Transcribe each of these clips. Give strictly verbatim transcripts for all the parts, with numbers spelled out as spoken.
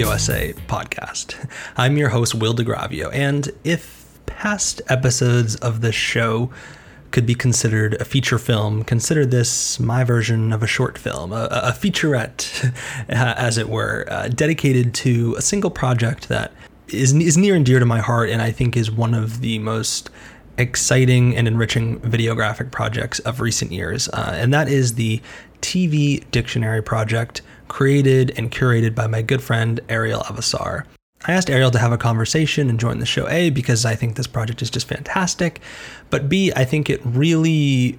Video Essay Podcast. I'm your host, Will DeGravio, and if past episodes of this show could be considered a feature film, consider this my version of a short film, a, a featurette, as it were, uh, dedicated to a single project that is, is near and dear to my heart, and I think is one of the most exciting and enriching videographic projects of recent years, uh, and that is the T V Dictionary project, created and curated by my good friend Ariel Avasar. I asked Ariel to have a conversation and join the show, A, because I think this project is just fantastic, but B, I think it really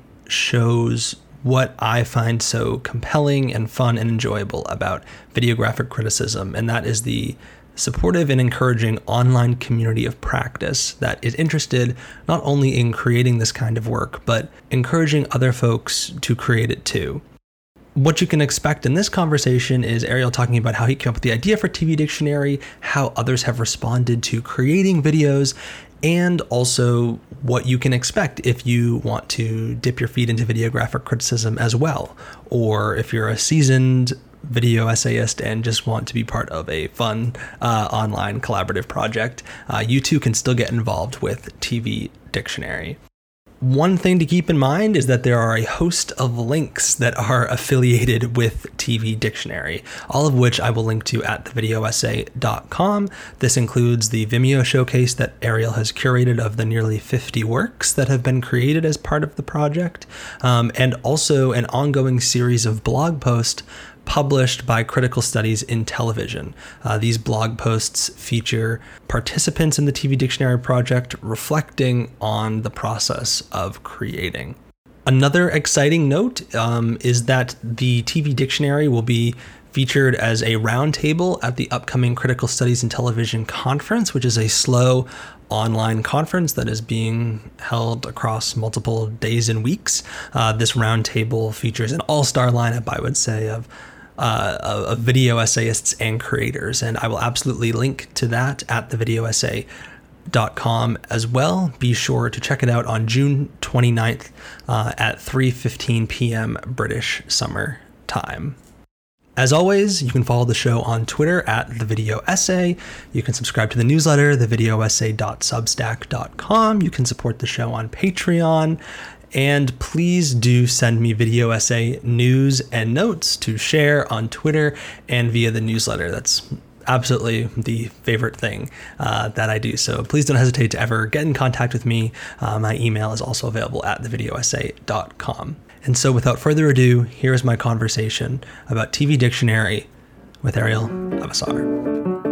shows what I find so compelling and fun and enjoyable about videographic criticism, and that is the supportive and encouraging online community of practice that is interested not only in creating this kind of work, but encouraging other folks to create it too. What you can expect in this conversation is Ariel talking about how he came up with the idea for T V Dictionary, how others have responded to creating videos, and also what you can expect if you want to dip your feet into videographic criticism as well, or if you're a seasoned video essayist and just want to be part of a fun uh, online collaborative project, uh, you too can still get involved with T V Dictionary. One thing to keep in mind is that there are a host of links that are affiliated with T V Dictionary, all of which I will link to at the video essay dot com. This includes the Vimeo showcase that Ariel has curated of the nearly fifty works that have been created as part of the project, um, and also an ongoing series of blog posts published by Critical Studies in Television. Uh, these blog posts feature participants in the T V Dictionary project reflecting on the process of creating. Another exciting note um, is that the T V Dictionary will be featured as a roundtable at the upcoming Critical Studies in Television conference, which is a slow online conference that is being held across multiple days and weeks. Uh, this roundtable features an all-star lineup, I would say, of Uh, of video essayists and creators, and I will absolutely link to that at the video essay dot com as well. Be sure to check it out on June twenty-ninth uh, at three fifteen p.m. British Summer Time. As always, you can follow the show on Twitter at The Video Essay. You can subscribe to the newsletter, the video essay dot substack dot com. You can support the show on Patreon. And please do send me video essay news and notes to share on Twitter and via the newsletter. That's absolutely the favorite thing uh, that I do. So please don't hesitate to ever get in contact with me. Uh, my email is also available at the video essay dot com. And so without further ado, here's my conversation about T V Dictionary with Ariel Avasar.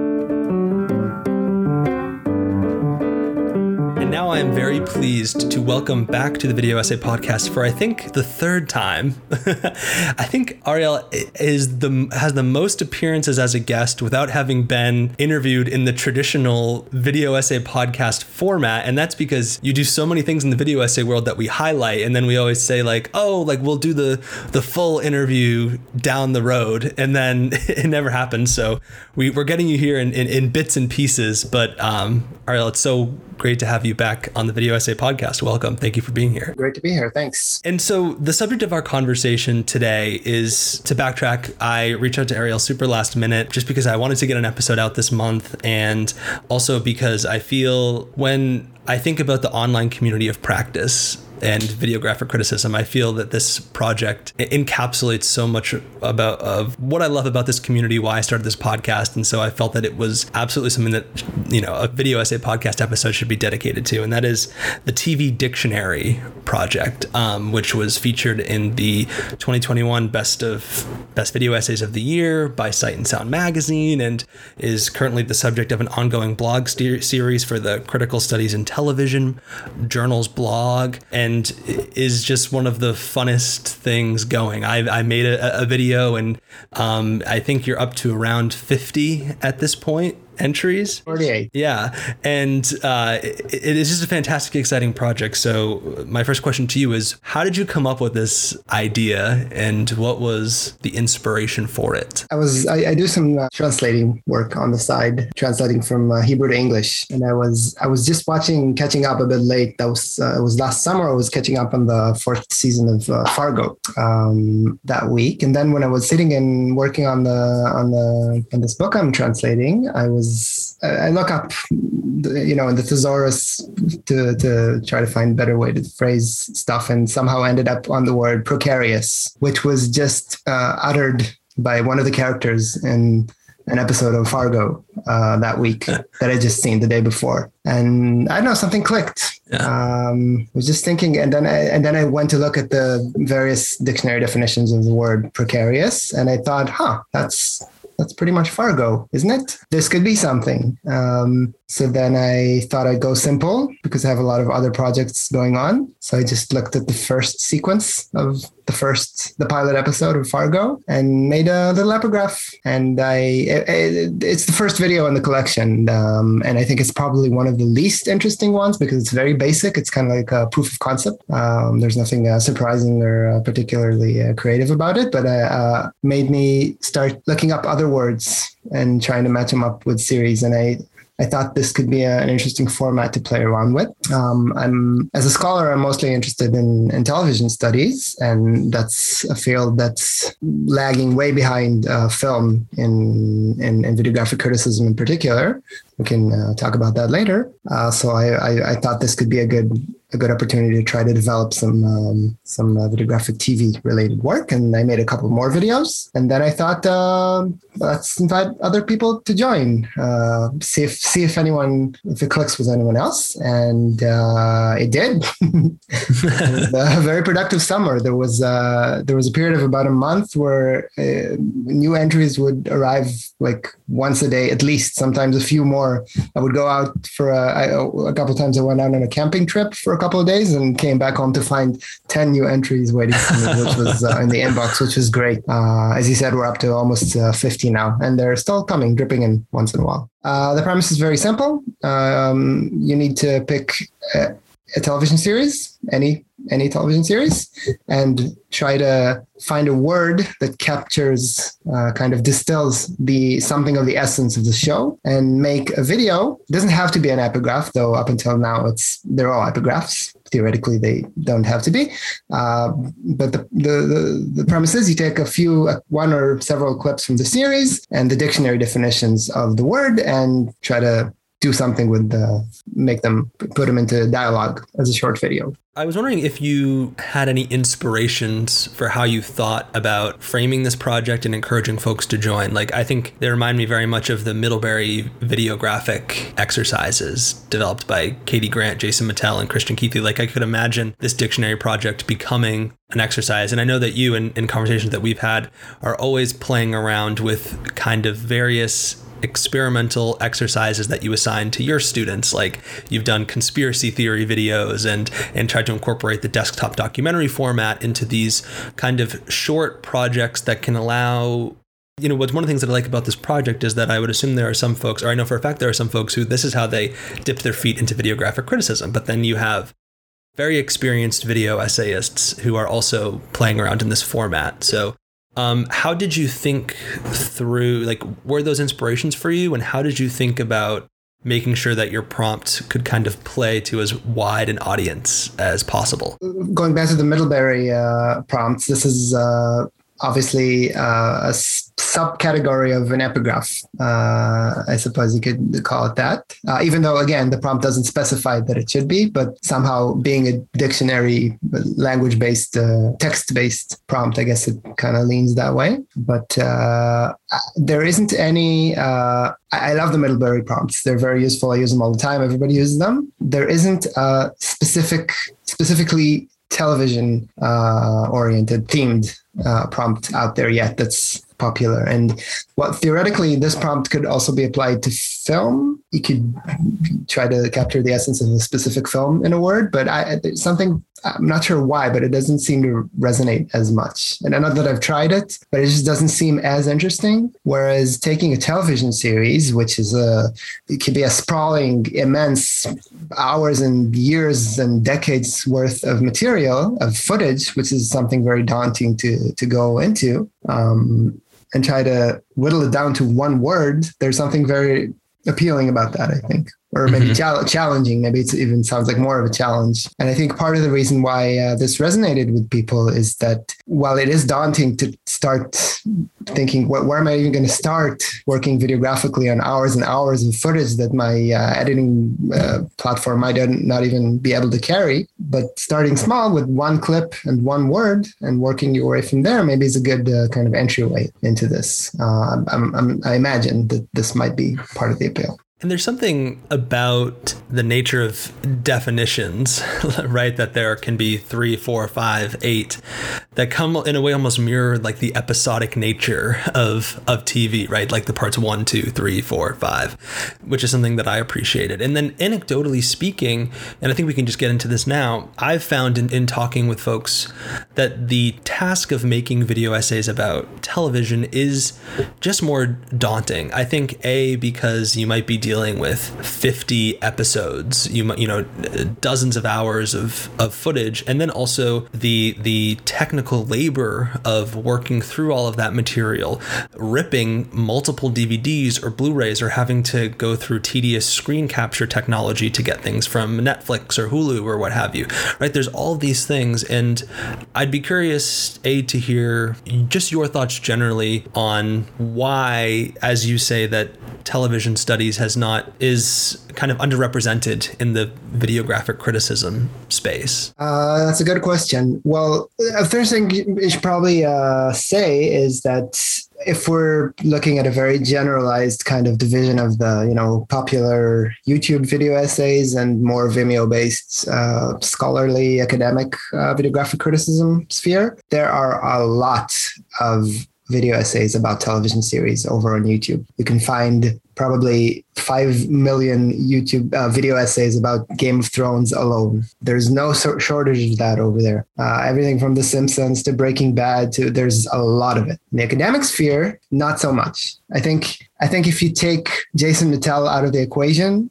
Now I am very pleased to welcome back to the Video Essay Podcast for I think the third time. I think Ariel is the has the most appearances as a guest without having been interviewed in the traditional Video Essay Podcast format, and that's because you do so many things in the video essay world that we highlight, and then we always say like, oh, like we'll do the the full interview down the road, and then it never happens. So we, we're getting you here in, in, in bits and pieces, but um, Ariel, it's so great to have you back on the Video Essay Podcast. Welcome. Thank you for being here. Great to be here. Thanks. And so the subject of our conversation today is, to backtrack, I reached out to Ariel super last minute just because I wanted to get an episode out this month, and also because I feel when I think about the online community of practice and videographic criticism, I feel that this project encapsulates so much about of what I love about this community, why I started this podcast. And so I felt that it was absolutely something that, you know, a Video Essay Podcast episode should be dedicated to. And that is the T V Dictionary project, um, which was featured in the twenty twenty-one Best of Best Video Essays of the Year by Sight and Sound magazine, and is currently the subject of an ongoing blog st- series for the Critical Studies in Television Journal's blog. And And is just one of the funnest things going. I, I made a, a video, and um, I think you're up to around fifty at this point entries. forty-eight. Yeah. And uh, it, it is just a fantastic, exciting project. So my first question to you is, how did you come up with this idea and what was the inspiration for it? I was, I, I do some uh, translating work on the side, translating from uh, Hebrew to English. And I was, I was just watching, catching up a bit late. That was, uh, it was last summer. I was catching up on the fourth season of uh, Fargo um, that week. And then when I was sitting and working on the, on the, on this book I'm translating, I was, I look up, you know, in the thesaurus to, to try to find a better way to phrase stuff, and somehow ended up on the word precarious, which was just uh, uttered by one of the characters in an episode of Fargo uh, that week that I just seen the day before. And I don't know, something clicked. Yeah. Um, I was just thinking, and then I, and then I went to look at the various dictionary definitions of the word precarious, and I thought, huh, that's that's pretty much Fargo, isn't it? This could be something. Um, so then I thought I'd go simple because I have a lot of other projects going on. So I just looked at the first sequence of the first, the pilot episode of Fargo and made a little epigraph. And I, it, it's the first video in the collection. Um, and I think it's probably one of the least interesting ones because it's very basic. It's kind of like a proof of concept. Um, there's nothing uh, surprising or uh, particularly uh, creative about it, but it uh, made me start looking up other words and trying to match them up with series. And I, I thought this could be a, an interesting format to play around with. Um, I'm, as a scholar, I'm mostly interested in, in television studies, and that's a field that's lagging way behind uh, film in, in, in videographic criticism in particular. We can uh, talk about that later. Uh, so I, I, I thought this could be a good a good opportunity to try to develop some um, some uh, videographic T V related work. And I made a couple more videos. And then I thought, uh, let's invite other people to join, uh, see if see if anyone, if it clicks with anyone else. And uh, it did. It was a very productive summer. There was, uh, there was a period of about a month where uh, new entries would arrive like once a day, at least, sometimes a few more. I would go out for a, I, a couple of times I went out on a camping trip for a couple of days and came back home to find ten new entries waiting for me, which was uh, in the inbox, which was great. Uh, as you said, we're up to almost uh, fifty now, and they're still coming, dripping in once in a while. Uh, the premise is very simple. Um, you need to pick a, a television series, any any television series, and try to find a word that captures, uh, kind of distills the something of the essence of the show, and make a video. It doesn't have to be an epigraph, though up until now it's they're all epigraphs. Theoretically, they don't have to be. Uh, but the, the, the, the premise is you take a few, uh, one or several clips from the series and the dictionary definitions of the word and try to do something with the, make them, put them into dialogue as a short video. I was wondering if you had any inspirations for how you thought about framing this project and encouraging folks to join. Like, I think they remind me very much of the Middlebury videographic exercises developed by Katie Grant, Jason Mattel, and Christian Keithley. Like, I could imagine this dictionary project becoming an exercise. And I know that you, in, in conversations that we've had, are always playing around with kind of various experimental exercises that you assign to your students. Like, you've done conspiracy theory videos and and tried to incorporate the desktop documentary format into these kind of short projects that can allow, you know, what's one of the things that I like about this project is that I would assume there are some folks, or I know for a fact there are some folks who this is how they dipped their feet into videographic criticism. But then you have very experienced video essayists who are also playing around in this format. So Um, how did you think through, like, were those inspirations for you? And how did you think about making sure that your prompt could kind of play to as wide an audience as possible? Going back to the Middlebury uh, prompts, this is uh, obviously uh, a subcategory of an epigraph. Uh, I suppose you could call it that. Uh, even though, again, the prompt doesn't specify that it should be, but somehow being a dictionary, language-based, uh, text-based prompt, I guess it kind of leans that way. But uh, there isn't any... Uh, I love the Middlebury prompts. They're very useful. I use them all the time. Everybody uses them. There isn't a specific, specifically television uh, oriented, themed uh, prompt out there yet that's popular. And what theoretically, this prompt could also be applied to film. You could try to capture the essence of a specific film in a word, but I, there's something, I'm not sure why, but it doesn't seem to resonate as much. And I know that I've tried it, but it just doesn't seem as interesting. Whereas taking a television series, which is a, it can be a sprawling, immense hours and years and decades worth of material, of footage, which is something very daunting to, to go into, um, and try to whittle it down to one word. There's something very appealing about that, I think. Or maybe mm-hmm. ch- challenging. Maybe it even sounds like more of a challenge. And I think part of the reason why uh, this resonated with people is that while it is daunting to start thinking, what, where am I even going to start working videographically on hours and hours of footage that my uh, editing uh, platform might not even be able to carry, but starting small with one clip and one word and working your way from there, maybe is a good uh, kind of entryway into this. Uh, I'm, I'm, I imagine that this might be part of the appeal. And there's something about the nature of definitions, right? That there can be three, four, five, eight that come in a way almost mirror like the episodic nature of, of T V, right? Like the parts one, two, three, four, five, which is something that I appreciated. And then anecdotally speaking, and I think we can just get into this now, I've found in, in talking with folks that the task of making video essays about television is just more daunting. I think A, because you might be dealing dealing with fifty episodes, you you know, dozens of hours of, of footage, and then also the the technical labor of working through all of that material, ripping multiple D V Ds or Blu-rays, or having to go through tedious screen capture technology to get things from Netflix or Hulu or what have you, right? There's all these things, and I'd be curious, A, to hear just your thoughts generally on why, as you say, that television studies has not is kind of underrepresented in the videographic criticism space? Uh, that's a good question. Well, the first thing you should probably uh, say is that if we're looking at a very generalized kind of division of the, you know, popular YouTube video essays and more Vimeo-based uh, scholarly academic uh, videographic criticism sphere, there are a lot of video essays about television series over on YouTube. You can find probably five million YouTube uh, video essays about Game of Thrones alone. There's no so- shortage of that over there. Uh, everything from The Simpsons to Breaking Bad to there's a lot of it. In the academic sphere, not so much. I think I think if you take Jason Mittell out of the equation,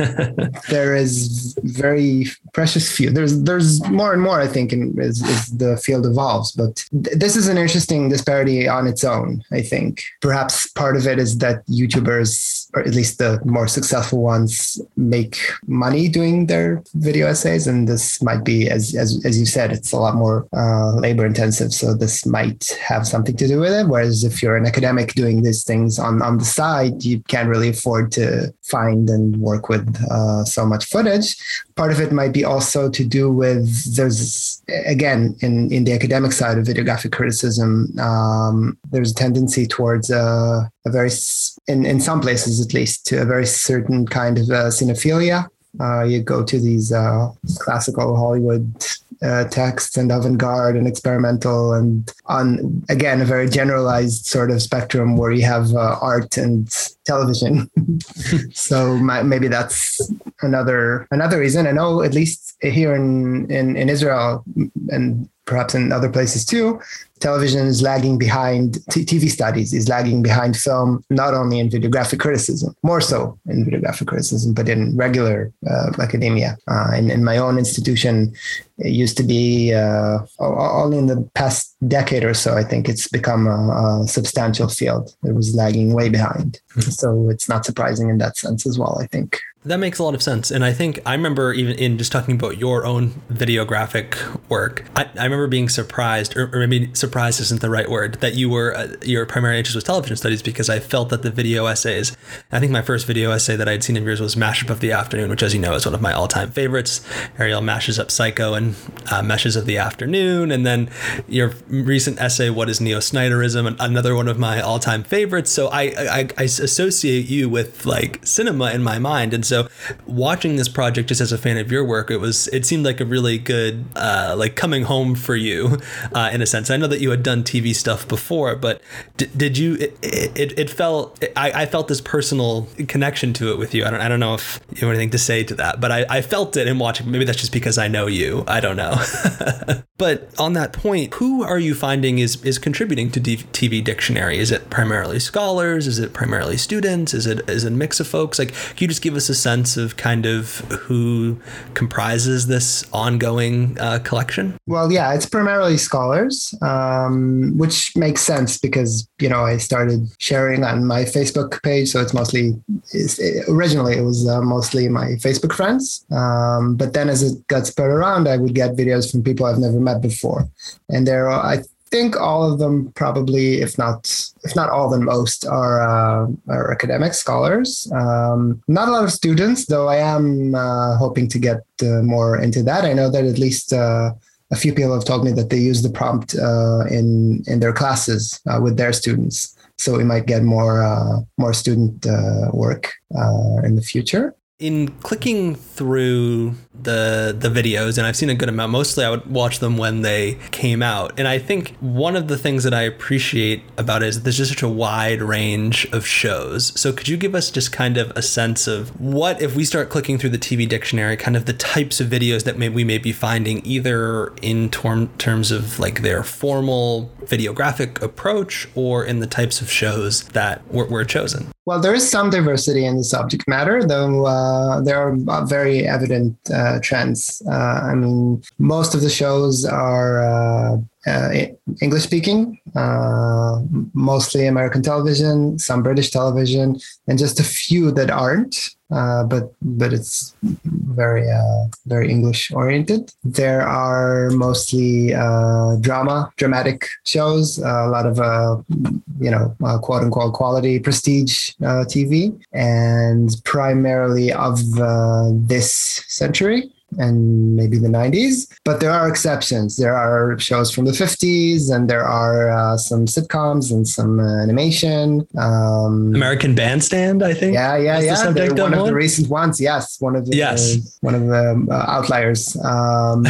there is very precious few. There's there's more and more, I think, in, as, as the field evolves. But th- this is an interesting disparity on its own, I think. Perhaps part of it is that YouTubers, or at least the more successful ones, make money doing their video essays. And this might be, as as, as you said, it's a lot more uh, labor intensive. So this might have something to do with it. Whereas if you're an academic doing these things on, on the side, you can't really afford to find and work with uh, so much footage. Part of it might be also to do with, there's, again, in, in the academic side of videographic criticism, um, there's a tendency towards uh, a very, in, in some places at least, to a very certain kind of uh, cinephilia. Uh, you go to these uh, classical Hollywood uh, texts and avant-garde and experimental, and on, again, a very generalized sort of spectrum where you have uh, art and television. So my, maybe that's another another reason. I know at least here in, in, in Israel and perhaps in other places too, television is lagging behind, t- T V studies is lagging behind film, not only in videographic criticism, more so in videographic criticism, but in regular uh, academia. Uh, in, in my own institution, it used to be uh, only in the past decade or so, I think it's become a, a substantial field. It was lagging way behind. Mm-hmm. So it's not surprising in that sense as well, I think. That makes a lot of sense. And I think I remember even in just talking about your own videographic work, I, I remember being surprised, or, or maybe surprised isn't the right word, that you were, uh, your primary interest was television studies, because I felt that the video essays, I think my first video essay that I'd seen of yours was Mashup of the Afternoon, which, as you know, is one of my all-time favorites. Ariel mashes up Psycho and uh, Meshes of the Afternoon. And then your recent essay, What is Neo-Snyderism? Another one of my all-time favorites. So I, I, I associate you with like cinema in my mind. And so watching this project just as a fan of your work, it was it seemed like a really good uh, like coming home for you uh, in a sense. I know that that you had done T V stuff before, but did, did you, it, it, it felt, I, I felt this personal connection to it with you. I don't, I don't know if you have anything to say to that, but I, I felt it in watching. Maybe that's just because I know you. I don't know. But on that point, who are you finding is, is contributing to D- T V Dictionary? Is it primarily scholars? Is it primarily students? Is it, is it a mix of folks? Like, can you just give us a sense of kind of who comprises this ongoing uh, collection? Well, yeah, it's primarily scholars, um, which makes sense because, you know, I started sharing on my Facebook page. So it's mostly, it's, it, originally it was uh, mostly my Facebook friends. Um, but then as it got spread around, I would get videos from people I've never met before. And there are, I think all of them probably, if not, if not all, then most are, uh, are academic scholars. Um, not a lot of students, though I am uh, hoping to get uh, more into that. I know that at least uh, a few people have told me that they use the prompt uh, in, in their classes uh, with their students. So we might get more, uh, more student uh, work uh, in the future. In clicking through the the videos, and I've seen a good amount, mostly I would watch them when they came out. And I think one of the things that I appreciate about it is that there's just such a wide range of shows. So could you give us just kind of a sense of what, if we start clicking through the T V Dictionary, kind of the types of videos that may, we may be finding either in term, terms of like their formal videographic approach or in the types of shows that were, were chosen? Well, there is some diversity in the subject matter, though uh, there are very evident uh, trends. Uh, I mean, most of the shows are uh, uh, English speaking, uh, mostly American television, some British television, and just a few that aren't. Uh, but but it's very uh, very English oriented. There are mostly uh, drama, dramatic shows, uh, a lot of uh, you know uh, quote unquote quality prestige uh, T V, and primarily of uh, this century and maybe the nineties. But there are exceptions. There are shows from the fifties, and there are uh, some sitcoms and some uh, animation. Um, American Bandstand, I think. Yeah, yeah, yeah. The They're one of one? the recent ones. Yes, one of the yes. uh, one of the uh, outliers. Um,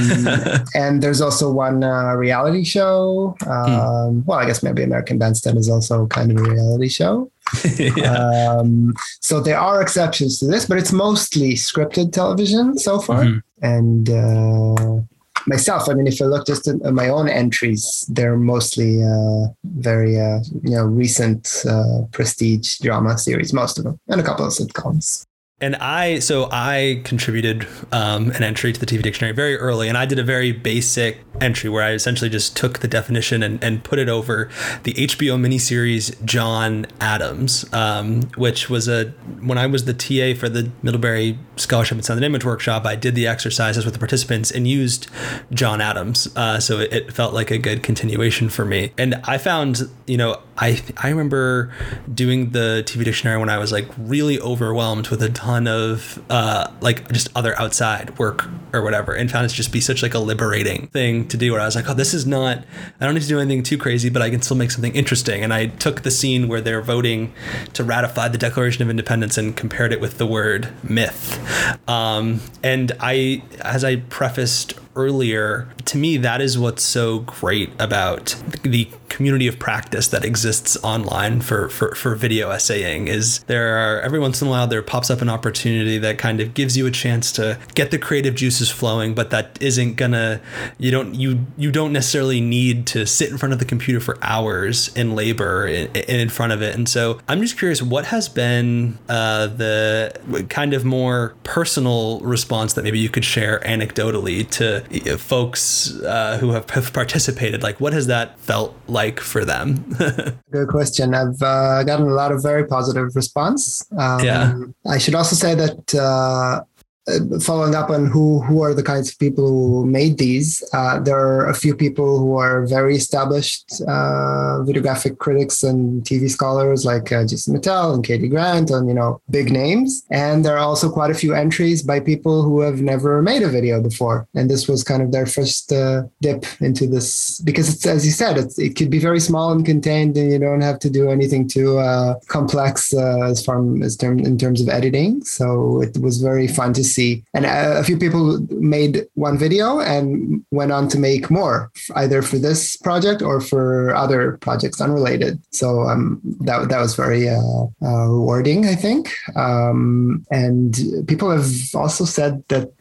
and there's also one uh, reality show. Um, hmm. Well, I guess maybe American Bandstand is also kind of a reality show. yeah. um, so there are exceptions to this, but it's mostly scripted television so far. Mm-hmm. And uh, myself, I mean, if I look just at my own entries, they're mostly uh, very, uh, you know, recent uh, prestige drama series, most of them, and a couple of sitcoms. And I, so I contributed um, an entry to the T V Dictionary very early, and I did a very basic entry where I essentially just took the definition and, and put it over the H B O miniseries John Adams, um, which was a, when I was the T A for the Middlebury Scholarship and Sound Image Workshop, I did the exercises with the participants and used John Adams. Uh, so it, it felt like a good continuation for me. And I found, you know, I I remember doing the T V Dictionary when I was like really overwhelmed with a ton of uh, like just other outside work or whatever, and found it to just be such like a liberating thing to do, where I was like, oh, this is not, I don't need to do anything too crazy, but I can still make something interesting. And I took the scene where they're voting to ratify the Declaration of Independence and compared it with the word myth. Um, and I, as I prefaced earlier, to me, that is what's so great about the community of practice that exists online for, for, for video essaying. Is there are, every once in a while, there pops up an opportunity that kind of gives you a chance to get the creative juices flowing, but that isn't gonna, you don't, you, you don't necessarily need to sit in front of the computer for hours in labor in, in front of it. And so I'm just curious, what has been uh, the kind of more personal response that maybe you could share anecdotally to folks uh, who have, have participated? Like, what has that felt like for them? Good question. I've uh, gotten a lot of very positive response. Um, yeah. I should also say that uh, following up on who, who are the kinds of people who made these, uh, there are a few people who are very established uh, videographic critics and T V scholars like uh, Jason Mattel and Katie Grant, and, you know, big names. And there are also quite a few entries by people who have never made a video before. And this was kind of their first uh, dip into this, because it's, as you said, it's, it could be very small and contained, and you don't have to do anything too uh, complex uh, as far as term, in terms of editing. So it was very fun to see. And a, a few people made one video and went on to make more, either for this project or for other projects unrelated. So um, that that was very uh, uh, rewarding, I think. Um, and people have also said that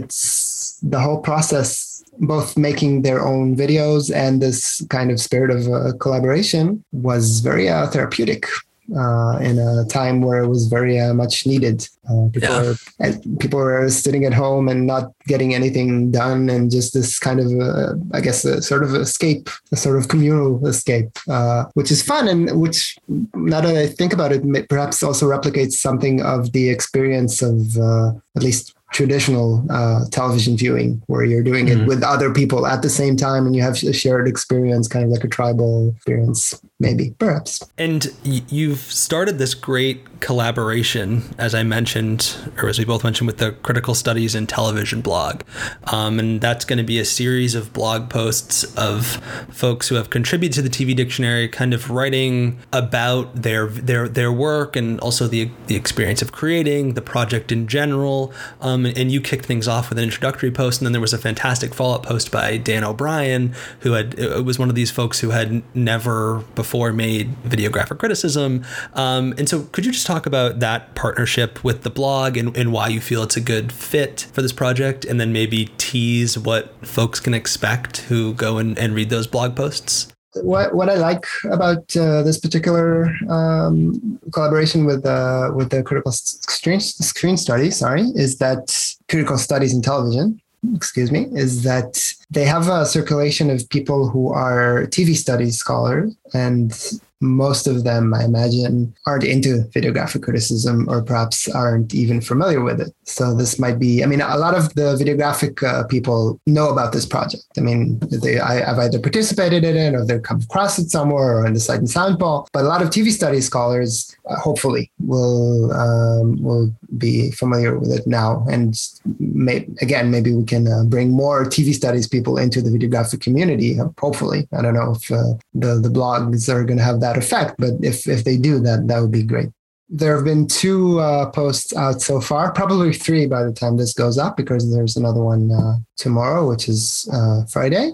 it's the whole process, both making their own videos and this kind of spirit of uh, collaboration, was very uh, therapeutic. Uh, in a time where it was very uh, much needed. Uh, people, yeah. were, people were sitting at home and not getting anything done, and just this kind of, uh, I guess, a sort of escape, a sort of communal escape, uh, which is fun, and which, now that I think about it, perhaps also replicates something of the experience of uh, at least traditional uh, television viewing, where you're doing mm-hmm. it with other people at the same time, and you have a shared experience, kind of like a tribal experience, maybe, perhaps. And y- you've started this great collaboration, as I mentioned, or as we both mentioned, with the Critical Studies in Television blog. Um, and that's going to be a series of blog posts of folks who have contributed to the T V Dictionary, kind of writing about their their their work, and also the the experience of creating the project in general. Um, and you kicked things off with an introductory post, and then there was a fantastic follow-up post by Dan O'Brien, who had it was one of these folks who had never before made videographic criticism. Um, and so could you just talk about that partnership with the blog, and, and why you feel it's a good fit for this project, and then maybe tease what folks can expect who go and, and read those blog posts? What what I like about uh, this particular um, collaboration with uh, with the critical screen screen study, sorry, is that critical studies in television, excuse me, is that they have a circulation of people who are T V studies scholars, and most of them, I imagine, aren't into videographic criticism, or perhaps aren't even familiar with it. So this might be, I mean, a lot of the videographic uh, people know about this project. I mean, they, I, I've either participated in it, or they've come across it somewhere, or in the Sight and Sound Ball. But a lot of T V studies scholars, uh, hopefully, will um, will be familiar with it now. And may, again, maybe we can uh, bring more T V studies people into the videographic community, hopefully. I don't know if uh, the, the blogs are going to have that effect, but if if they do, that that would be great. There have been two uh, posts out so far, probably three by the time this goes up, because there's another one uh, tomorrow, which is uh, Friday.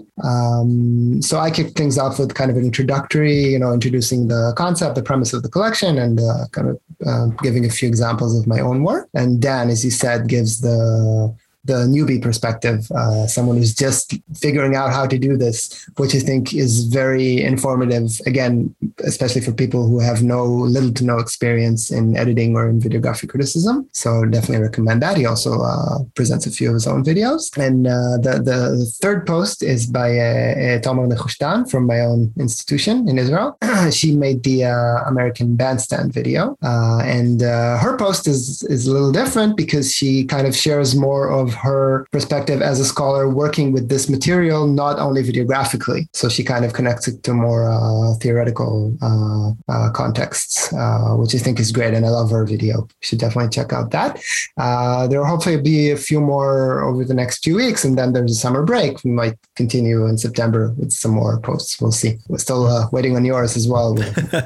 Um, so I kicked things off with kind of an introductory, you know, introducing the concept, the premise of the collection, and uh, kind of uh, giving a few examples of my own work. And Dan, as you said, gives the the newbie perspective, uh, someone who's just figuring out how to do this, which I think is very informative, again, especially for people who have no little to no experience in editing or in videographic criticism. So definitely recommend that. He also uh, presents a few of his own videos. And uh, the, the third post is by uh, Tomer Nehushtan from my own institution in Israel. She made the uh, American Bandstand video. Uh, and uh, her post is, is a little different, because she kind of shares more of her perspective as a scholar working with this material, not only videographically. So she kind of connects it to more uh, theoretical uh, uh, contexts, uh, which I think is great. And I love her video. You should definitely check out that. Uh, there will hopefully be a few more over the next few weeks, and then there's a summer break. We might continue in September with some more posts. We'll see. We're still uh, waiting on yours as well.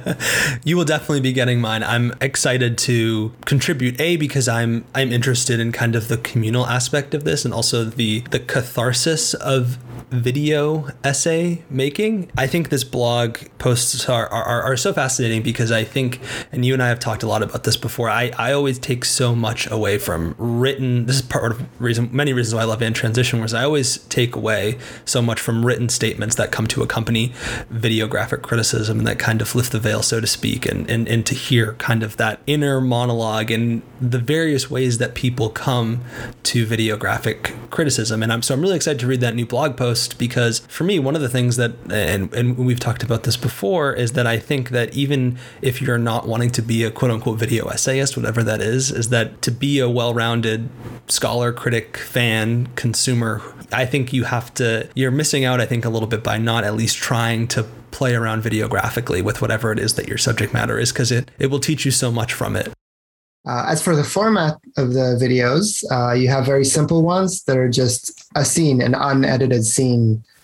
You will definitely be getting mine. I'm excited to contribute, A, because I'm I'm interested in kind of the communal aspect of this, and also the the catharsis of video essay making. I think this blog posts are, are are so fascinating, because I think, and you and I have talked a lot about this before, I, I always take so much away from written, this is part of the reason, many reasons why I love In Transition, was I always take away so much from written statements that come to accompany videographic criticism, and that kind of lift the veil, so to speak, and, and, and to hear kind of that inner monologue and the various ways that people come to videographic criticism. And I'm so I'm really excited to read that new blog post, because for me, one of the things that, and, and we've talked about this before, is that I think that even if you're not wanting to be a quote unquote video essayist, whatever that is, is that to be a well-rounded scholar, critic, fan, consumer, I think you have to, you're missing out, I think, a little bit by not at least trying to play around videographically with whatever it is that your subject matter is, because it, it will teach you so much from it. Uh, as for the format of the videos, uh, you have very simple ones that are just a scene, an unedited scene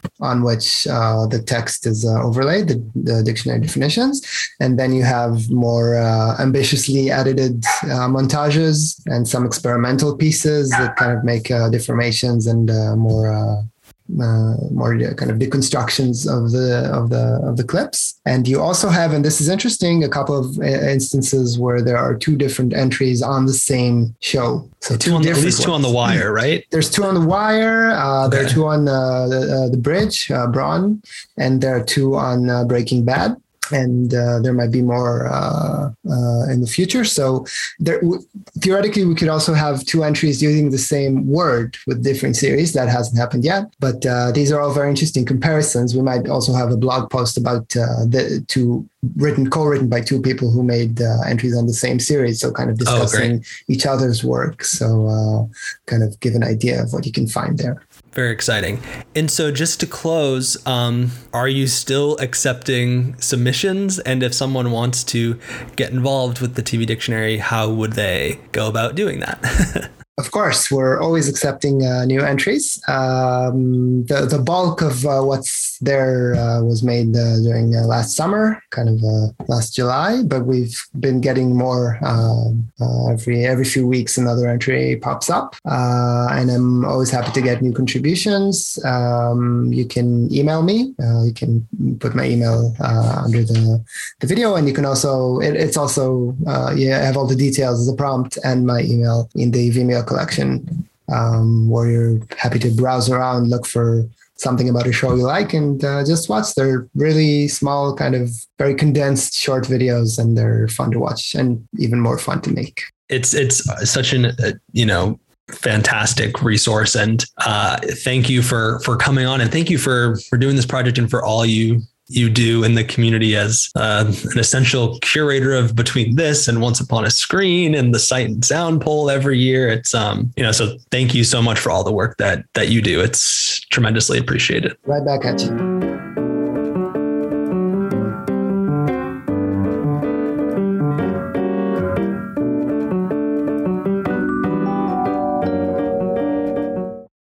on which uh, the text is uh, overlaid, the, the dictionary definitions. And then you have more uh, ambitiously edited uh, montages and some experimental pieces that kind of make uh, deformations and uh, more uh, Uh, more kind of deconstructions of the of the of the clips. And you also have, and this is interesting, a couple of instances where there are two different entries on the same show. So two, on the, at least two on the wire, right? There's two on the wire. Uh, okay. There are two on uh, the, uh, the bridge, uh, Braun, and there are two on uh, Breaking Bad. And uh, there might be more uh, uh, in the future. So there, w- theoretically, we could also have two entries using the same word with different series. That hasn't happened yet. But uh, these are all very interesting comparisons. We might also have a blog post about uh, the two written, co-written by two people who made uh, entries on the same series. So kind of discussing oh, each other's work. So uh, kind of give an idea of what you can find there. Very exciting. And so just to close, um, are you still accepting submissions? And if someone wants to get involved with the T V Dictionary, how would they go about doing that? Of course, we're always accepting uh, new entries. Um, the, the bulk of uh, what's there uh, was made uh, during uh, last summer, kind of uh, last July, but we've been getting more um, uh, every every few weeks. Another entry pops up, uh, and I'm always happy to get new contributions. Um, you can email me. Uh, you can put my email uh, under the, the video, and you can also, it, it's also, uh, you have all the details, the prompt and my email in the Vimeo collection, um, where you're happy to browse around, look for something about a show you like, and uh, just watch. They're really small, kind of very condensed short videos, and they're fun to watch and even more fun to make. It's it's such an uh, you know fantastic resource, and uh, thank you for for coming on, and thank you for for doing this project and for all you you do in the community as uh, an essential curator of between this and Once Upon a Screen and the Sight and Sound poll every year. It's, um, you know, so thank you so much for all the work that, that you do. It's tremendously appreciated. Right back at you.